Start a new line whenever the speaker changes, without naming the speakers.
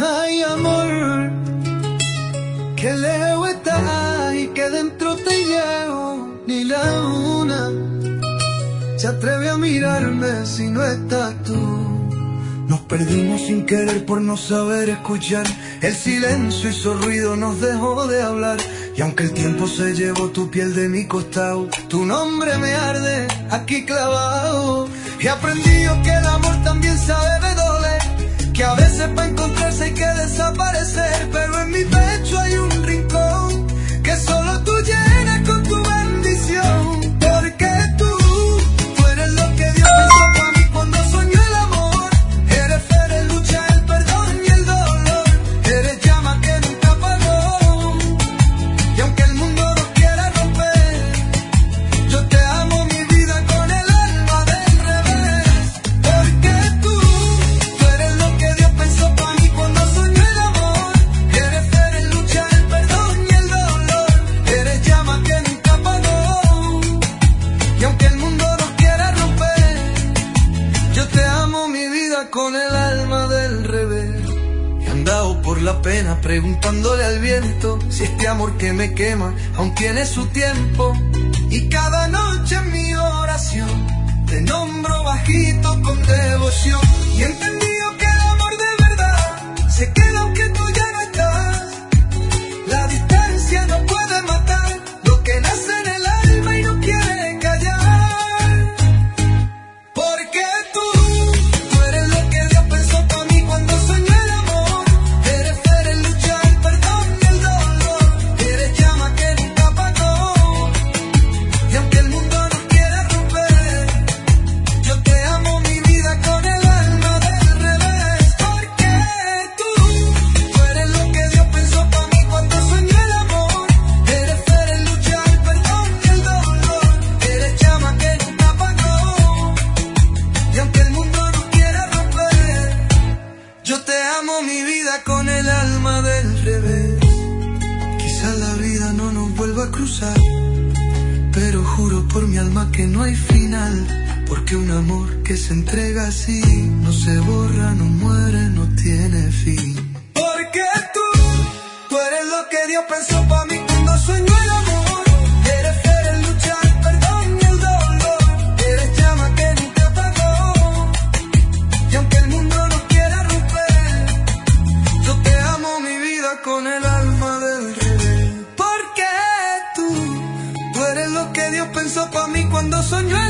Ay, amor, que lejos estás y que dentro te llevo. Ni la luna se atreve a mirarme si no estás tú. Nos perdimos sin querer por no saber escuchar. El silencio hizo ruido, nos dejó de hablar. Y aunque el tiempo se llevó tu piel de mi costado, tu nombre me arde aquí clavado. He aprendido que el amor también sabe de doler, que a veces para encontrarse hay que desaparecer. Pero en mi pecho hay un rincón que solo tú llenas con tu bendición. Porque tú eres lo que Dios pensó para mí cuando soñó el amor. Eres fe, eres lucha, el perdón y el dolor. Eres llama que nunca apagó. Y aunque el mundo nos quiera romper, yo te amo mi vida con el alma del revés. Porque tú eres lo que Dios pensó para mí cuando soñó el amor. Eres fe, eres lucha, el perdón y el dolor. Eres llama que nunca apagó. Y aunque el mundo nos quiera romper, yo te amo mi vida con el alma del revés. He andado por la pena preguntándole al viento si este amor que me quema aún tiene su tiempo. Y cada noche en mi oración te nombro bajito con devoción. Y he entendido que el amor de verdad se queda aunque tú ya no estás. La distancia no puede matar lo que nace en el alma y no quiere callar. Porque tú eres lo que Dios pensó para mí cuando soñó el amor. Eres fe, eres lucha, el perdón y el dolor. Eres llama que nunca apagó. Y aunque el mundo nos quiera romper, yo te amo mi vida con el alma del revés. Porque tú eres lo que Dios pensó para mí cuando soñó el amor. Eres fe, eres lucha, el perdón y el dolor. Eres llama que nunca apagó. Y aunque el mundo nos quiera romper, yo te amo mi vida con el alma del revés. Quizás la vida no nos vuelva a cruzar, pero juro por mi alma que no hay final. Porque un amor que se entrega así no se borra, no muere, no tiene fin. Porque tú eres lo que Dios pensó para mí cuando soñó el amor. Eres fe, eres lucha, el perdón y el dolor. Eres llama que nunca apagó. Y aunque el mundo nos quiera romper, yo te amo mi vida con el alma del revés. Porque tú eres lo que Dios pensó para mí cuando soñó el amor.